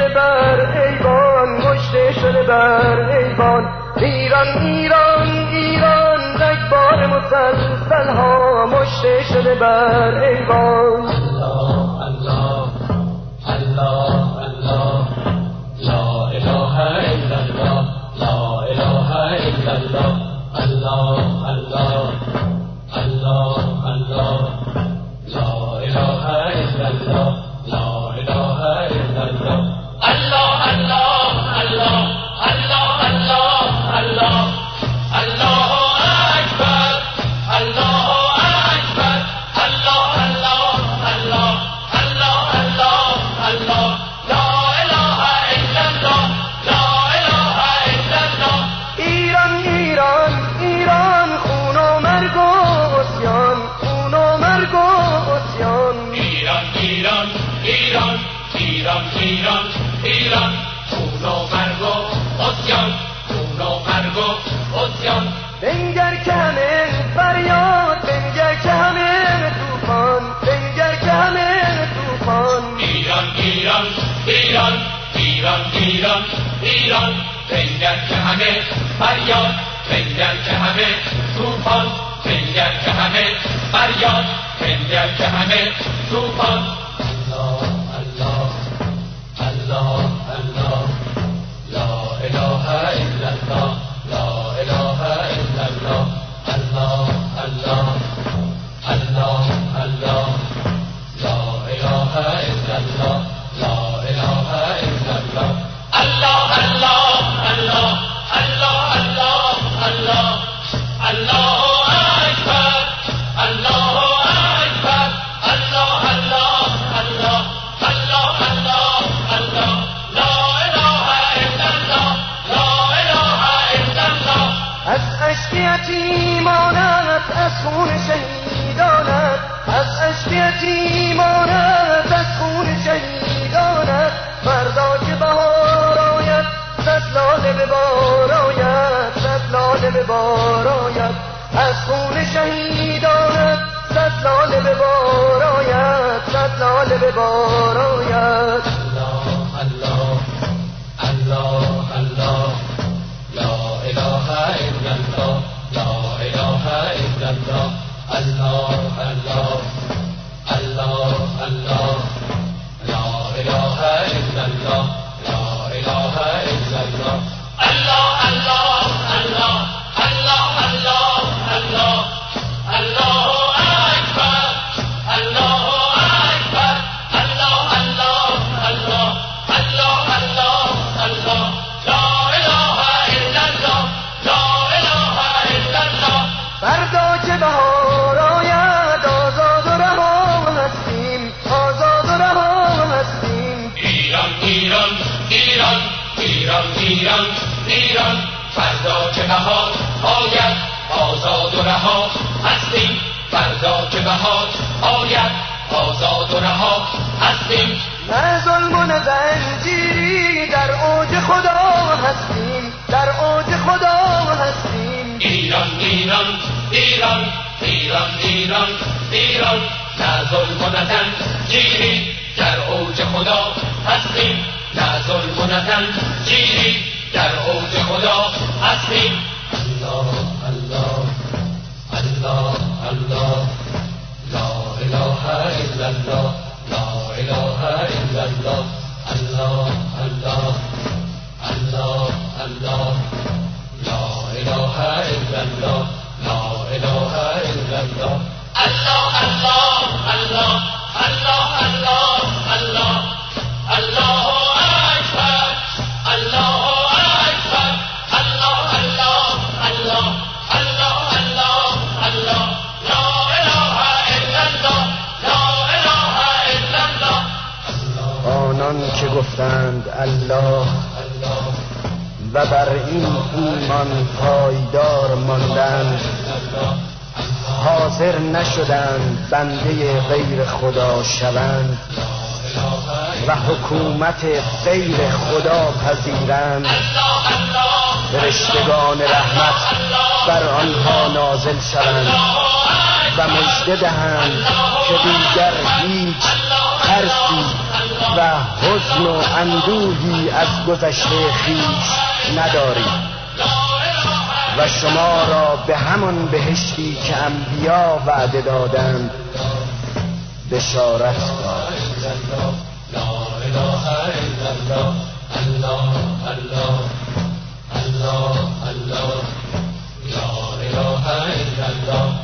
شده بر ایوان، مشته شده بر ایوان. ایران ایران ایران رگبار مسلسل ها مشته شده بر ایوان. الله الله الله الله لا اله الا الله لا اله الا الله الله الله الله الله لا اله الا الله لا اله الا الله الله الله الله الله الله الله الله اکبر الله اکبر الله الله الله الله الله الله لا اله الا الله لا اله الا الله. ایران ایران ایران خون و مرگ و عصیان، خون و مرگ و عصیان. ایران ایران ایران ایران ایران ایران خون و مرگ و عصیان، خون و مرگ و عصیان. بنگر که همه فریاد، بنگر که همه طوفان، بنگر که همه طوفان. ایران ایران ایران ایران ایران ایران بنگر که همه فریاد، بنگر که همه طوفان، بنگر که همه فریاد، بنگر که همه طوفان. الله الله الله الله لا اله الا الله لا اله الا الله الله الله الله الله لا اله الا الله لا اله الا الله الله الله الله الله الله الله الله اکبر الله اکبر الله الله الله الله الله الله لا اله الا الله لا اله الا الله. از اشک یتیمانت، از خون شهیدانت، از اشک یتیمانت، از خون شهیدانت. فردا که بهار آید صد لاله به بار آید، صد لاله به بار آید. از خون شهیدانت صد لاله به بار آید، صد لاله به بار آید. الله الله الله الله لا اله الا الله لا اله الا الله الله الله الله الله لا اله الا الله لا اله الا الله الله الله الله الله الله الله الله اکبر الله اکبر الله الله الله الله الله الله لا اله الا الله لا اله الا الله. فردا که بهار آید آزاد و رها هستیم، آزاد و رها هستیم. ایران ایران ایران ایران ایران ایران فردا که بهار آید آزاد و رها هستیم، فردا که بهار آید آزاد و رها هستیم. نه ظلم و نه زنجیری در اوج خدا هستیم، در اوج خدا هستیم. ایران ایران ایران ایران ایران ایران نه ظلم و نه زنجیری در اوج خدا هستیم، نه ظلم و نه زنجیری در اوج خدا هستیم. الله الله الله الله لا اله الا الله لا اله الا الله الله الله الله الله لا اله الا الله لا اله الا الله الله الله الله الله الله الله الله اکبر الله اکبر الله الله الله الله الله الله لا اله الا الله لا اله الا الله. آنان که گفتند الله و بر این ایمان پایدار ماندند، حاضر نشدند بنده غیر خدا شوند و حکومت غیر خدا پذیرند. فرشتگان رحمت بر آنها نازل شوند و مژده دهند که دیگر هیچ ترسی و حزن و اندوهی از گذشته خویش ندارید و شما را به همان بهشتی که انبیا وعده دادند بشارت داد. لا اله الا الله